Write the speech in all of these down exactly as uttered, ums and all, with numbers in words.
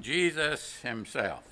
Jesus himself.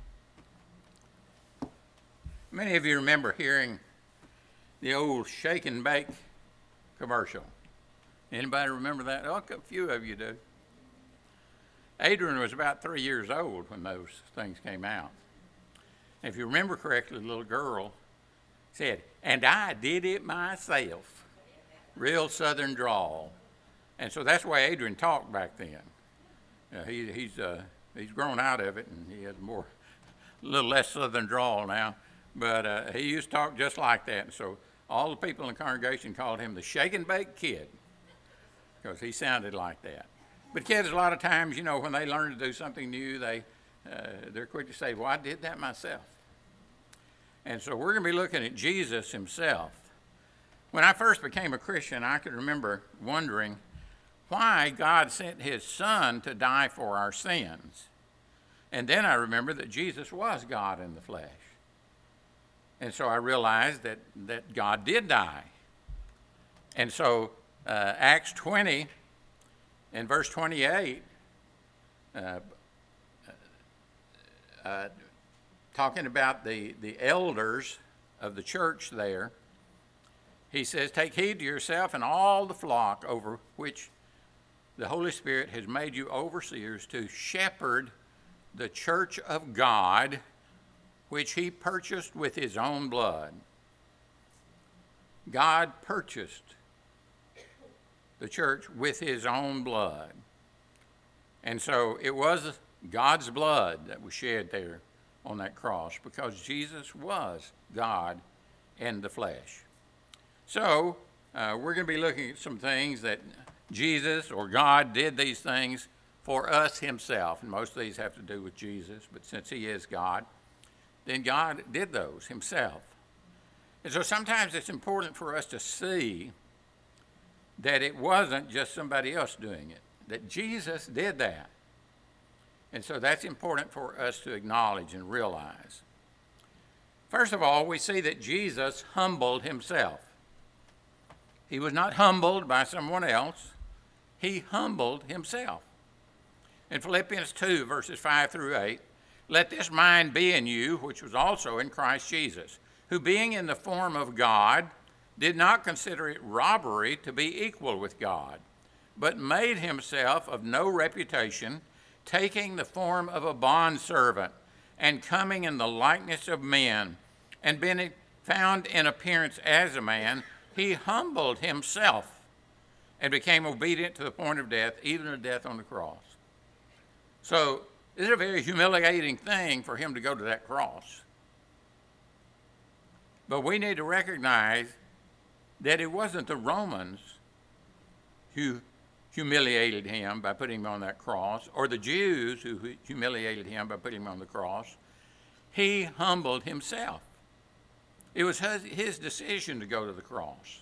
Many of you remember hearing the old shake and bake commercial. Anybody remember that? Oh, a few of you do. Adrian was about three years old when those things came out. If you remember correctly, the little girl said, "And I did it myself." Real southern drawl. And so that's the way Adrian talked back then. Uh, he, he's uh, he's grown out of it, and he has more, a little less southern drawl now. But uh, he used to talk just like that. And so all the people in the congregation called him the shake and bake kid, because he sounded like that. But kids, a lot of times, you know, when they learn to do something new, they, uh, they're quick to say, "Well, I did that myself." And so we're going to be looking at Jesus himself. When I first became a Christian, I could remember wondering why God sent his son to die for our sins. And then I remember that Jesus was God in the flesh. And so I realized that, that God did die. And so uh, Acts twenty and verse twenty-eight, uh, uh, talking about the, the elders of the church there, he says, "Take heed to yourself and all the flock over which the Holy Spirit has made you overseers to shepherd the church of God, which he purchased with his own blood." God purchased the church with his own blood. And so it was God's blood that was shed there on that cross, because Jesus was God in the flesh. So uh, we're going to be looking at some things that Jesus or God did these things for us himself. And most of these have to do with Jesus, but since he is God, then God did those himself. And so sometimes it's important for us to see that it wasn't just somebody else doing it, that Jesus did that. And so that's important for us to acknowledge and realize. First of all, we see that Jesus humbled himself. He was not humbled by someone else. He humbled himself. In Philippians two, verses five through eight, "Let this mind be in you, which was also in Christ Jesus, who being in the form of God, did not consider it robbery to be equal with God, but made himself of no reputation, taking the form of a bondservant, and coming in the likeness of men, and being found in appearance as a man, he humbled himself and became obedient to the point of death, even to death on the cross." So it's a very humiliating thing for him to go to that cross. But we need to recognize that it wasn't the Romans who humiliated him by putting him on that cross, or the Jews who humiliated him by putting him on the cross. He humbled himself. It was his, his decision to go to the cross.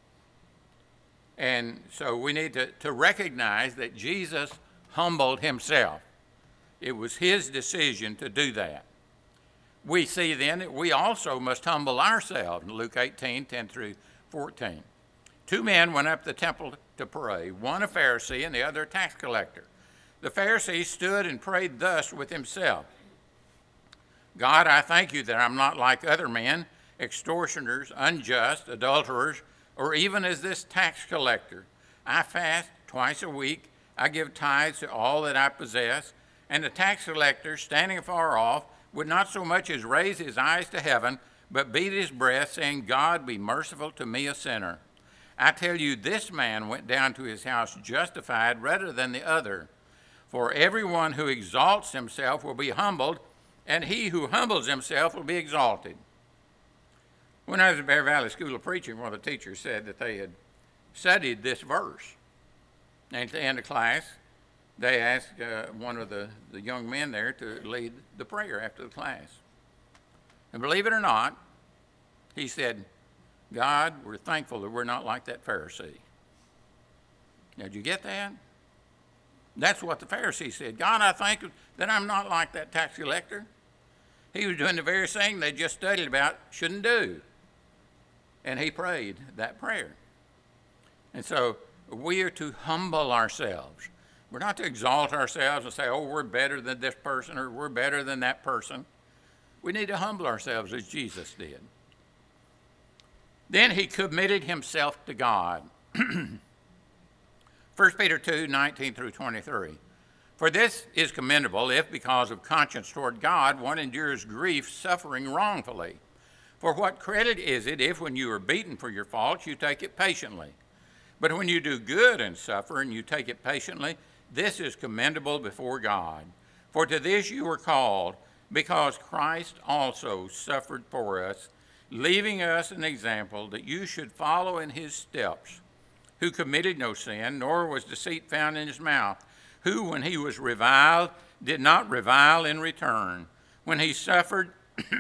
And so we need to, to recognize that Jesus humbled himself. It was his decision to do that. We see then that we also must humble ourselves. In Luke eighteen, ten through fourteen. Two men went up to the temple to pray, one a Pharisee and the other a tax collector. The Pharisee stood and prayed thus with himself: "God, I thank you that I'm not like other men, extortioners, unjust, adulterers, or even as this tax collector. I fast twice a week. I give tithes to all that I possess." And the tax collector, standing afar off, would not so much as raise his eyes to heaven, but beat his breast, saying, "God, be merciful to me, a sinner." I tell you, this man went down to his house justified rather than the other. For everyone who exalts himself will be humbled, and he who humbles himself will be exalted. When I was at Bear Valley School of Preaching, one of the teachers said that they had studied this verse. And at the end of class, they asked uh, one of the, the young men there to lead the prayer after the class. And believe it or not, he said, "God, we're thankful that we're not like that Pharisee." Now, did you get that? That's what the Pharisee said. "God, I thank you that I'm not like that tax collector." He was doing the very thing they just studied about shouldn't do. And he prayed that prayer. And so we are to humble ourselves. We're not to exalt ourselves and say, oh, we're better than this person or we're better than that person. We need to humble ourselves as Jesus did. Then he committed himself to God. First Peter two, nineteen through twenty-three. For this is commendable if, because of conscience toward God, one endures grief, suffering wrongfully. For what credit is it if, when you are beaten for your faults, you take it patiently? But when you do good and suffer, and you take it patiently, this is commendable before God. For to this you were called, because Christ also suffered for us, leaving us an example that you should follow in his steps, who committed no sin, nor was deceit found in his mouth, who, when he was reviled, did not revile in return. When he suffered,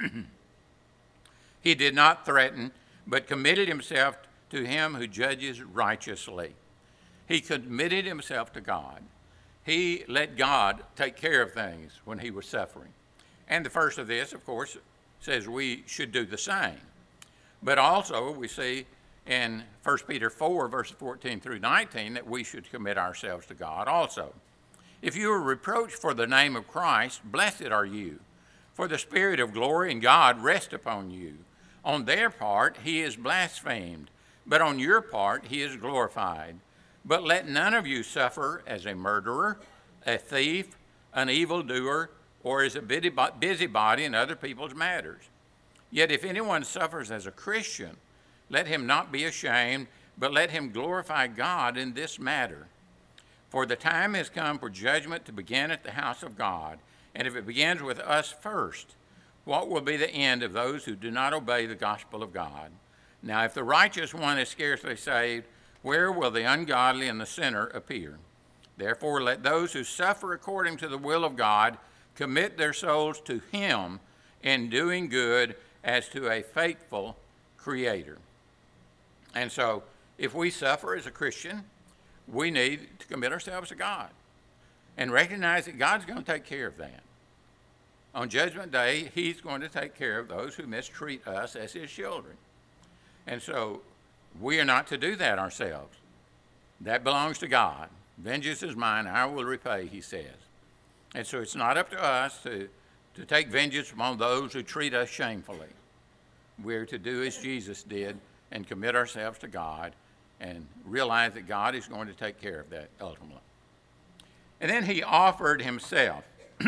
he did not threaten, but committed himself to him who judges righteously. He committed himself to God. He let God take care of things when he was suffering. And the first of this, of course, says we should do the same. But also we see in First Peter four, verses fourteen through nineteen, that we should commit ourselves to God also. If you are reproached for the name of Christ, blessed are you, for the Spirit of glory and God rest upon you. On their part he is blasphemed, but on your part he is glorified. But let none of you suffer as a murderer, a thief, an evildoer, or as a busybody in other people's matters. Yet if anyone suffers as a Christian, let him not be ashamed, but let him glorify God in this matter. For the time has come for judgment to begin at the house of God. And if it begins with us first, what will be the end of those who do not obey the gospel of God? Now, if the righteous one is scarcely saved, where will the ungodly and the sinner appear? Therefore, let those who suffer according to the will of God commit their souls to him in doing good as to a faithful Creator. And so, if we suffer as a Christian, we need to commit ourselves to God and recognize that God's going to take care of that. On Judgment Day, he's going to take care of those who mistreat us as his children. And so we are not to do that ourselves. That belongs to God. Vengeance is mine, I will repay, he says. And so it's not up to us to, to take vengeance upon those who treat us shamefully. We're to do as Jesus did and commit ourselves to God and realize that God is going to take care of that ultimately. And then he offered himself.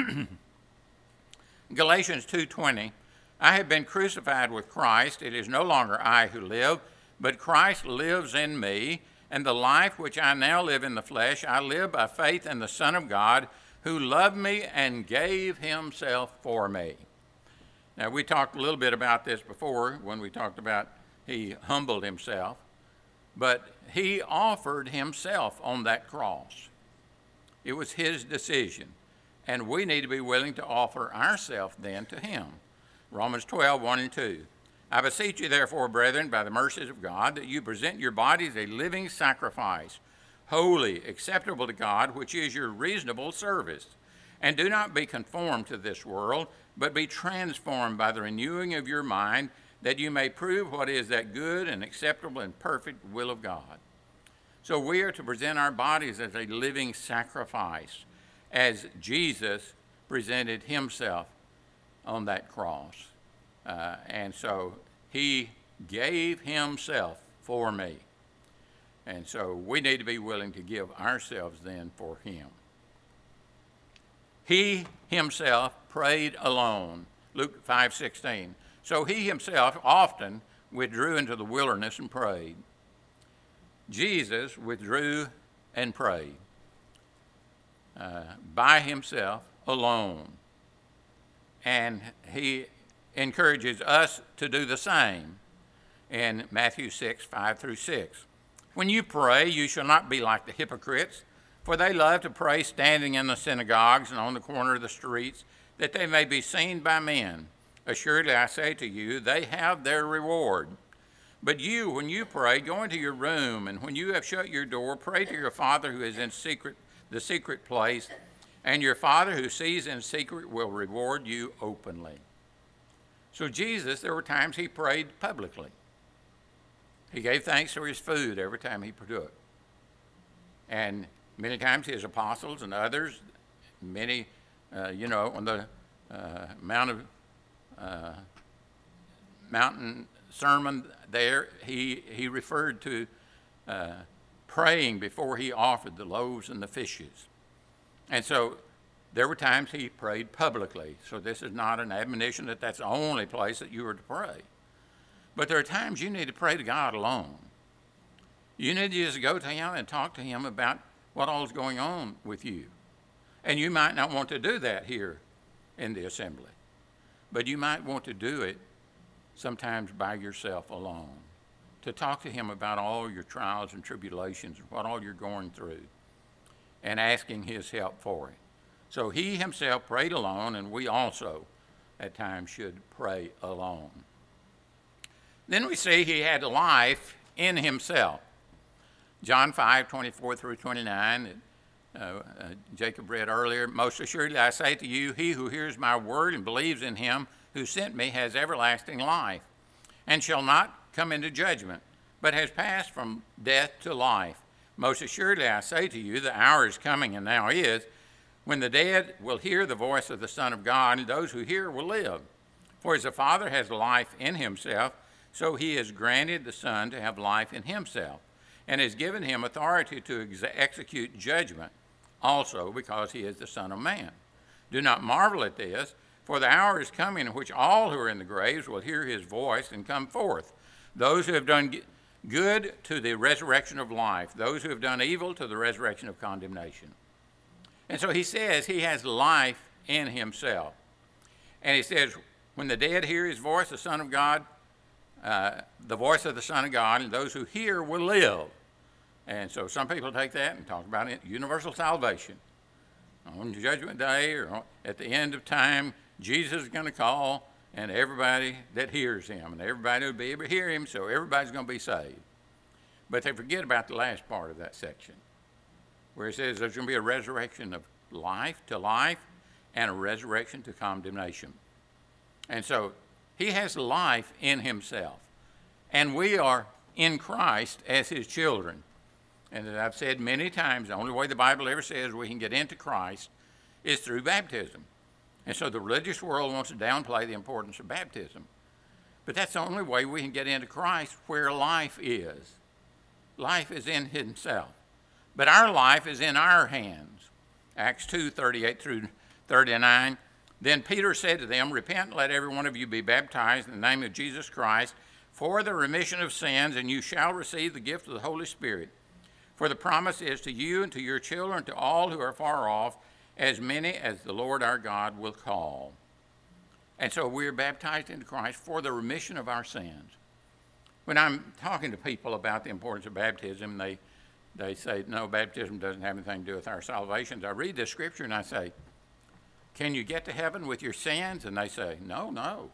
Galatians two twenty, I have been crucified with Christ. It is no longer I who live, but Christ lives in me. And the life which I now live in the flesh, I live by faith in the Son of God, who loved me and gave himself for me. Now, we talked a little bit about this before when we talked about he humbled himself. But he offered himself on that cross. It was his decision. And we need to be willing to offer ourselves then to him. Romans twelve, one and two. I beseech you, therefore, brethren, by the mercies of God, that you present your bodies a living sacrifice, holy, acceptable to God, which is your reasonable service. And do not be conformed to this world, but be transformed by the renewing of your mind, that you may prove what is that good and acceptable and perfect will of God. So we are to present our bodies as a living sacrifice, as Jesus presented himself on that cross. Uh, and so he gave himself for me. And so we need to be willing to give ourselves then for him. He himself prayed alone, Luke five sixteen. So he himself often withdrew into the wilderness and prayed. Jesus withdrew and prayed uh, by himself alone. And he encourages us to do the same in Matthew six, five through six. When you pray, you shall not be like the hypocrites, for they love to pray standing in the synagogues and on the corner of the streets, that they may be seen by men. Assuredly, I say to you, they have their reward. But you, when you pray, go into your room, and when you have shut your door, pray to your Father who is in secret, the secret place, and your Father who sees in secret will reward you openly. So Jesus, there were times he prayed publicly. He gave thanks for his food every time he partook. And Many times his apostles and others, many, uh, you know, on the uh, Mount of uh, mountain sermon there, he he referred to uh, praying before he offered the loaves and the fishes, and so there were times he prayed publicly. So this is not an admonition that that's the only place that you are to pray, but there are times you need to pray to God alone. You need to just go to him and talk to him about what all is going on with you. And you might not want to do that here in the assembly, but you might want to do it sometimes by yourself alone, to talk to him about all your trials and tribulations and what all you're going through, and asking his help for it. So he himself prayed alone, and we also at times should pray alone. Then we see he had life in himself. John five, twenty-four through twenty-nine, uh, uh, Jacob read earlier, most assuredly I say to you, he who hears my word and believes in him who sent me has everlasting life, and shall not come into judgment, but has passed from death to life. Most assuredly I say to you, the hour is coming, and now is, when the dead will hear the voice of the Son of God, and those who hear will live. For as the Father has life in himself, so he has granted the Son to have life in himself, and has given him authority to ex- execute judgment, also because he is the Son of Man. Do not marvel at this, for the hour is coming in which all who are in the graves will hear his voice and come forth, those who have done good to the resurrection of life, those who have done evil to the resurrection of condemnation. And so he says he has life in himself. And he says, when the dead hear his voice, the Son of God, uh, the voice of the Son of God, and those who hear will live. And so some people take that and talk about it, universal salvation. On Judgment Day or at the end of time, Jesus is going to call, and everybody that hears him, and everybody will be able to hear him, so everybody's going to be saved. But they forget about the last part of that section, where it says there's going to be a resurrection of life to life and a resurrection to condemnation. And so he has life in himself. And we are in Christ as his children. And as I've said many times, the only way the Bible ever says we can get into Christ is through baptism. And so the religious world wants to downplay the importance of baptism. But that's the only way we can get into Christ, where life is. Life is in himself. But our life is in our hands. Acts two, thirty-eight through thirty-nine. Then Peter said to them, repent and let every one of you be baptized in the name of Jesus Christ for the remission of sins, and you shall receive the gift of the Holy Spirit. For the promise is to you and to your children, to all who are far off, as many as the Lord our God will call. And so we are baptized into Christ for the remission of our sins. When I'm talking to people about the importance of baptism, they, they say, no, baptism doesn't have anything to do with our salvation. I read this scripture and I say, can you get to heaven with your sins? And they say, no, no.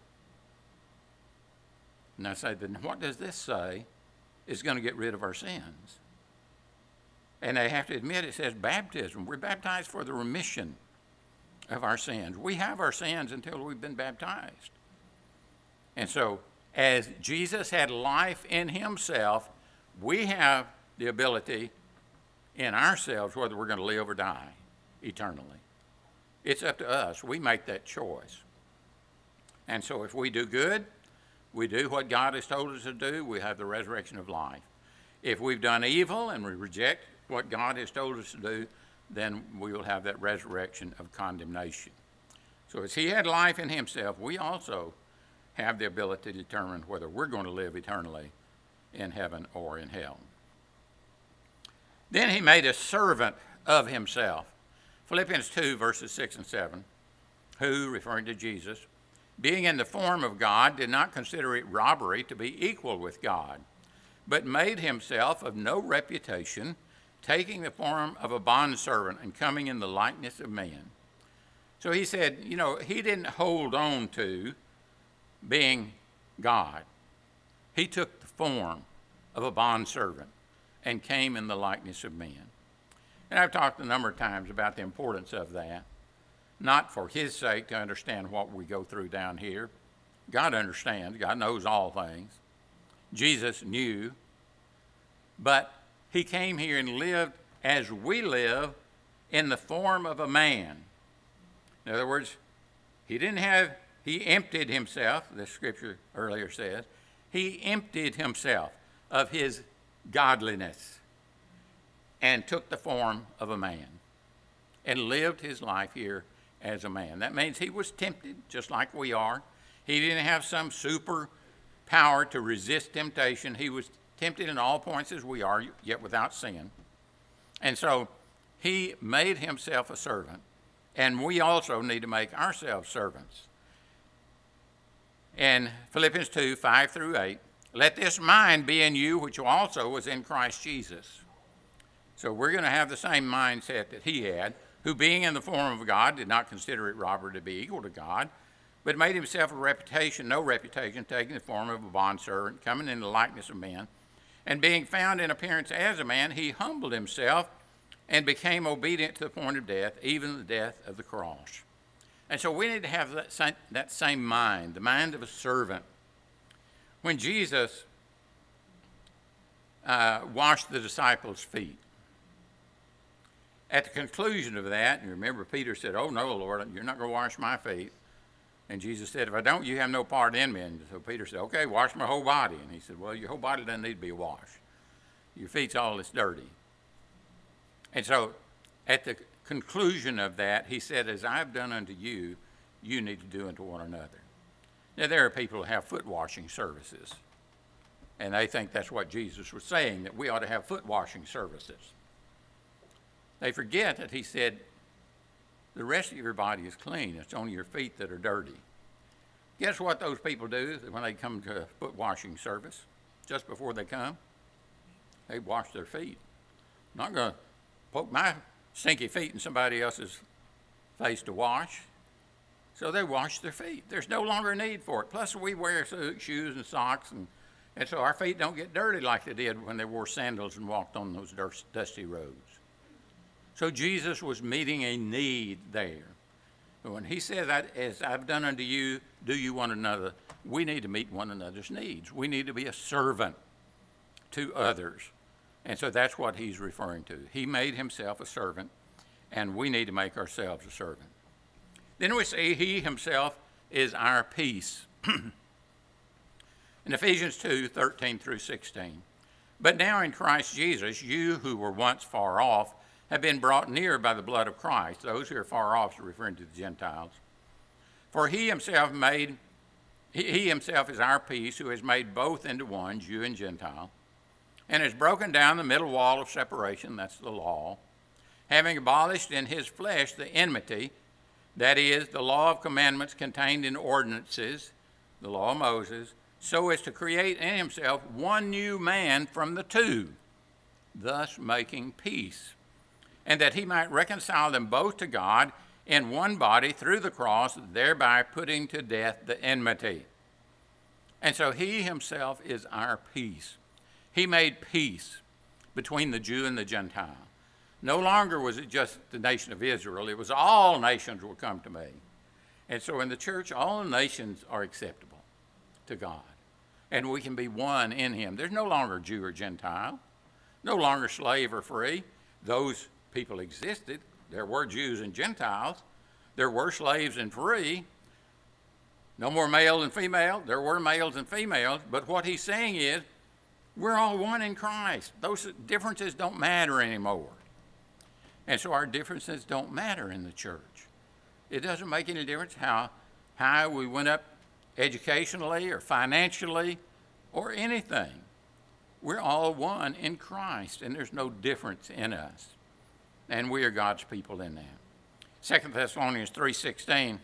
And I say, then what does this say is going to get rid of our sins? And they have to admit it says baptism. We're baptized for the remission of our sins. We have our sins until we've been baptized. And so as Jesus had life in himself, we have the ability in ourselves whether we're going to live or die eternally. It's up to us. We make that choice. And so if we do good, we do what God has told us to do, we have the resurrection of life. If we've done evil and we reject what God has told us to do, then we will have that resurrection of condemnation. So as he had life in himself, we also have the ability to determine whether we're going to live eternally in heaven or in hell. Then he made a servant of himself. Philippians two, verses six and seven, who, referring to Jesus, being in the form of God, did not consider it robbery to be equal with God, but made himself of no reputation, taking the form of a bondservant and coming in the likeness of man. So he said, you know, he didn't hold on to being God. He took the form of a bondservant and came in the likeness of men. And I've talked a number of times about the importance of that, not for his sake to understand what we go through down here. God understands. God knows all things. Jesus knew. But he came here and lived as we live in the form of a man. In other words, he didn't have, he emptied himself, the scripture earlier says, he emptied himself of his godliness and took the form of a man and lived his life here as a man. That means he was tempted just like we are. He didn't have some super power to resist temptation. He was tempted in all points as we are, yet without sin. And so he made himself a servant, and we also need to make ourselves servants. In Philippians two, five through eight, let this mind be in you, which also was in Christ Jesus. So we're going to have the same mindset that he had, who being in the form of God did not consider it robbery to be equal to God, but made himself a reputation, no reputation, taking the form of a bondservant, coming in the likeness of men. And being found in appearance as a man, he humbled himself and became obedient to the point of death, even the death of the cross. And so we need to have that same, that same mind, the mind of a servant. When Jesus uh, washed the disciples' feet, at the conclusion of that, and remember Peter said, "Oh no, Lord, you're not going to wash my feet." And Jesus said, "If I don't, you have no part in me." And so Peter said, "Okay, wash my whole body." And he said, "Well, your whole body doesn't need to be washed. Your feet's all that's dirty." And so at the conclusion of that, he said, "As I've done unto you, you need to do unto one another." Now, there are people who have foot washing services, and they think that's what Jesus was saying, that we ought to have foot washing services. They forget that he said, the rest of your body is clean. It's only your feet that are dirty. Guess what those people do when they come to a foot washing service? Just before they come, they wash their feet. I'm not going to poke my stinky feet in somebody else's face to wash. So they wash their feet. There's no longer a need for it. Plus, we wear shoes and socks, and, and so our feet don't get dirty like they did when they wore sandals and walked on those dusty roads. So Jesus was meeting a need there. But when he said that, as I've done unto you, do you one another, we need to meet one another's needs. We need to be a servant to others. And so that's what he's referring to. He made himself a servant, and we need to make ourselves a servant. Then we see he himself is our peace. In Ephesians two, thirteen through sixteen, but now in Christ Jesus, you who were once far off have been brought near by the blood of Christ. Those who are far off are referring to the Gentiles. For he himself made, he, he himself is our peace, who has made both into one, Jew and Gentile, and has broken down the middle wall of separation, that's the law, having abolished in his flesh the enmity, that is, the law of commandments contained in ordinances, the law of Moses, so as to create in himself one new man from the two, thus making peace, and that he might reconcile them both to God in one body through the cross, thereby putting to death the enmity. And so he himself is our peace. He made peace between the Jew and the Gentile. No longer was it just the nation of Israel. It was all nations will come to me. And so in the church, all nations are acceptable to God. And we can be one in him. There's no longer Jew or Gentile, no longer slave or free. Those people existed. There were Jews and Gentiles. There were slaves and free. No more male and female. There were males and females. But what he's saying is, we're all one in Christ. Those differences don't matter anymore. And so our differences don't matter in the church. It doesn't make any difference how high we went up educationally or financially or anything. We're all one in Christ, and there's no difference in us. And we are God's people in that. Second Thessalonians three sixteen,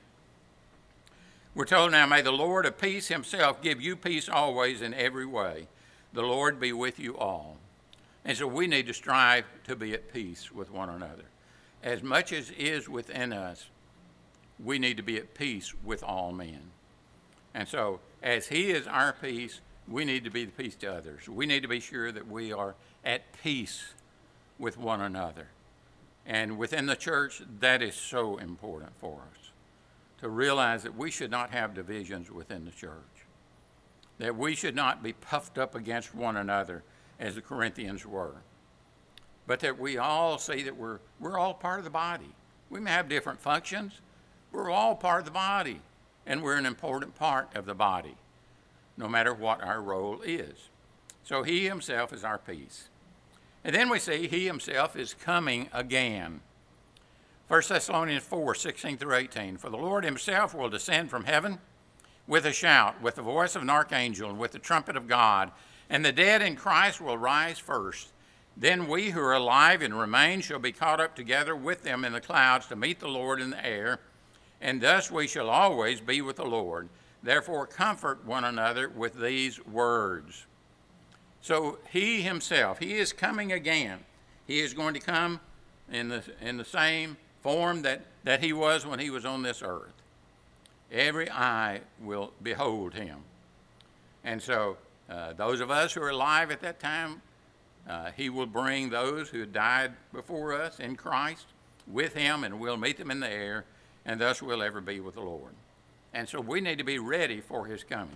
we're told now, may the Lord of peace himself give you peace always in every way. The Lord be with you all. And so we need to strive to be at peace with one another. As much as is within us, we need to be at peace with all men. And so as he is our peace, we need to be the peace to others. We need to be sure that we are at peace with one another. And within the church, that is so important for us, to realize that we should not have divisions within the church, that we should not be puffed up against one another as the Corinthians were. but that we all see that we're, we're all part of the body. We may have different functions. We're all part of the body, and we're an important part of the body, no matter what our role is. So he himself is our peace. And then we see he himself is coming again. First Thessalonians four, sixteen through eighteen. For the Lord himself will descend from heaven with a shout, with the voice of an archangel, and with the trumpet of God, and the dead in Christ will rise first. Then we who are alive and remain shall be caught up together with them in the clouds to meet the Lord in the air, and thus we shall always be with the Lord. Therefore comfort one another with these words. So he himself, he is coming again. He is going to come in the, in the same form that, that he was when he was on this earth. Every eye will behold him. And so uh, those of us who are alive at that time, uh, he will bring those who died before us in Christ with him, and we'll meet them in the air, and thus we'll ever be with the Lord. And so we need to be ready for his coming.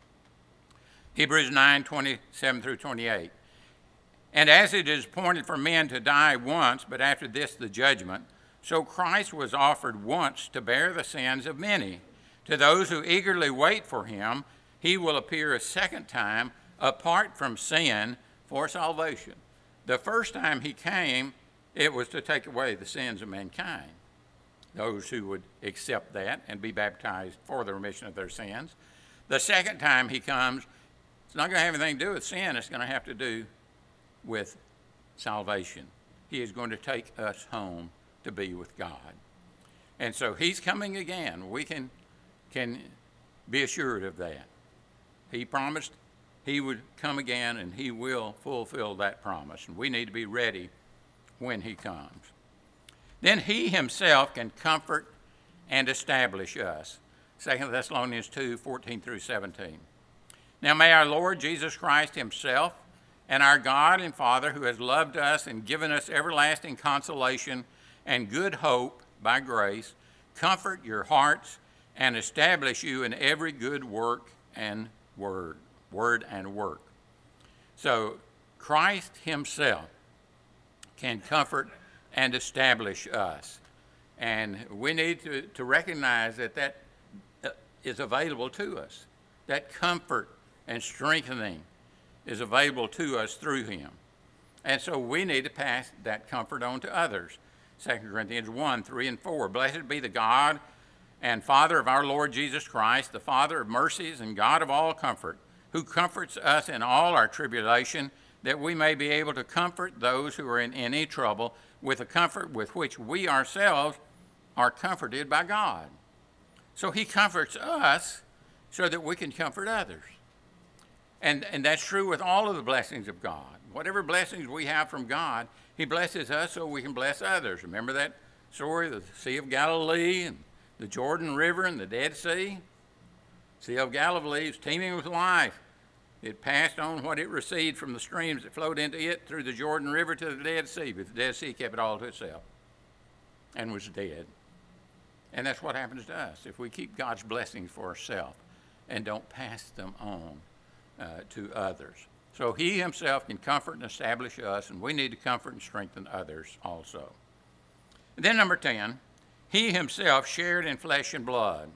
Hebrews nine, twenty-seven through twenty-eight. And as it is appointed for men to die once, but after this the judgment, so Christ was offered once to bear the sins of many. To those who eagerly wait for him, he will appear a second time apart from sin for salvation. The first time he came, it was to take away the sins of mankind. Those who would accept that and be baptized for the remission of their sins. The second time he comes, it's not going to have anything to do with sin. It's going to have to do with salvation. He is going to take us home to be with God. And so he's coming again. We can, can be assured of that. He promised he would come again, and he will fulfill that promise. And we need to be ready when he comes. Then he himself can comfort and establish us. Second Thessalonians two, fourteen through seventeen. Now may our Lord Jesus Christ himself and our God and Father, who has loved us and given us everlasting consolation and good hope by grace, comfort your hearts and establish you in every good work and word, word and work. So Christ himself can comfort and establish us. And we need to, to recognize that that is available to us. That comfort and strengthening is available to us through him. And so we need to pass that comfort on to others. Second Corinthians one, three and four. Blessed be the God and Father of our Lord Jesus Christ, the Father of mercies and God of all comfort, who comforts us in all our tribulation, that we may be able to comfort those who are in any trouble with the comfort with which we ourselves are comforted by God. So he comforts us so that we can comfort others. And, and that's true with all of the blessings of God. Whatever blessings we have from God, he blesses us so we can bless others. Remember that story, the Sea of Galilee and the Jordan River and the Dead Sea? Sea of Galilee is teeming with life. It passed on what it received from the streams that flowed into it through the Jordan River to the Dead Sea, but the Dead Sea kept it all to itself and was dead. And that's what happens to us if we keep God's blessings for ourselves and don't pass them on uh, to others. So he himself can comfort and establish us, and we need to comfort and strengthen others also. And then number ten, he himself shared in flesh and blood.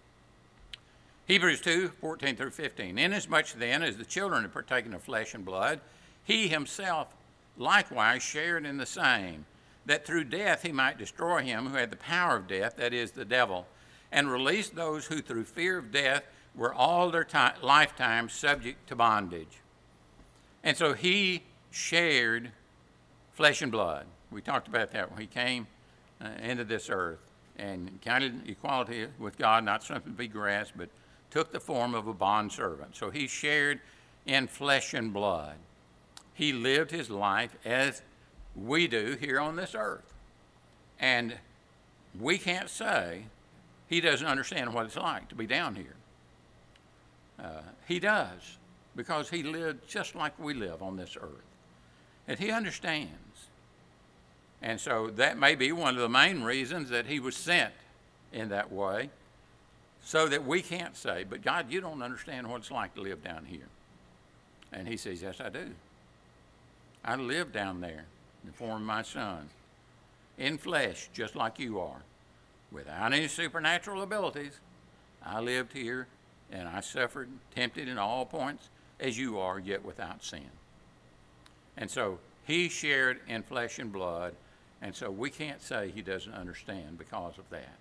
Hebrews two, fourteen through fifteen. Inasmuch then as the children have partaken of flesh and blood, he himself likewise shared in the same, that through death he might destroy him who had the power of death, that is, the devil, and release those who through fear of death were all their time, lifetime subject to bondage. And so he shared flesh and blood. We talked about that when he came uh, into this earth and counted equality with God not something to be grasped, but took the form of a bondservant. So he shared in flesh and blood. He lived his life as we do here on this earth. And we can't say he doesn't understand what it's like to be down here. Uh, he does, because he lived just like we live on this earth. And he understands. And so that may be one of the main reasons that he was sent in that way, so that we can't say, but God, you don't understand what it's like to live down here. And he says, yes, I do. I live down there in the form of my Son, in flesh, just like you are, without any supernatural abilities. I lived here, and I suffered, tempted in all points as you are, yet without sin. And so he shared in flesh and blood, and so we can't say he doesn't understand because of that.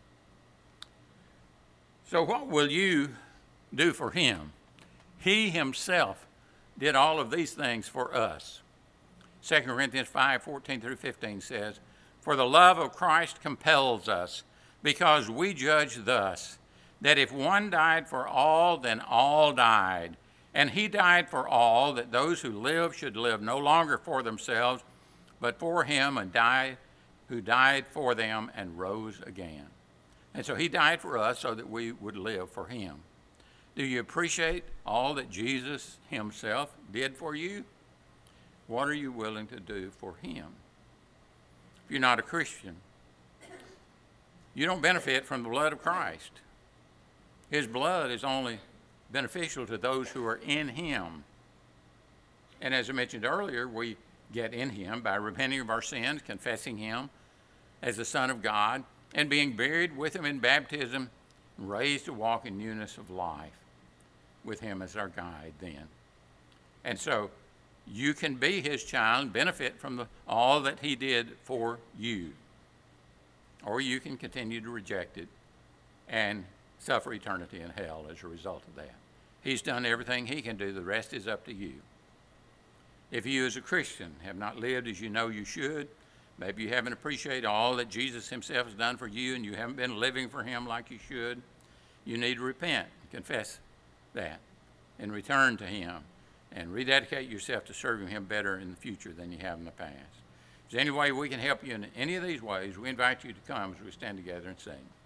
So what will you do for him? He himself did all of these things for us. Second Corinthians five, fourteen through fifteen says, "For the love of Christ compels us, because we judge thus, that if one died for all, then all died. And he died for all, that those who live should live no longer for themselves, but for him and died, who died for them and rose again." And so he died for us so that we would live for him. Do you appreciate all that Jesus himself did for you? What are you willing to do for him? If you're not a Christian, you don't benefit from the blood of Christ. His blood is only beneficial to those who are in him. And as I mentioned earlier, we get in him by repenting of our sins, confessing him as the Son of God, and being buried with him in baptism, and raised to walk in newness of life with him as our guide then. And so you can be his child, benefit from the, all that he did for you. Or you can continue to reject it and suffer eternity in hell as a result of that. He's done everything he can do. The rest is up to you. If you as a Christian have not lived as you know you should, maybe you haven't appreciated all that Jesus himself has done for you and you haven't been living for him like you should, you need to repent, confess that, and return to him and rededicate yourself to serving him better in the future than you have in the past. If there's any way we can help you in any of these ways, we invite you to come as we stand together and sing.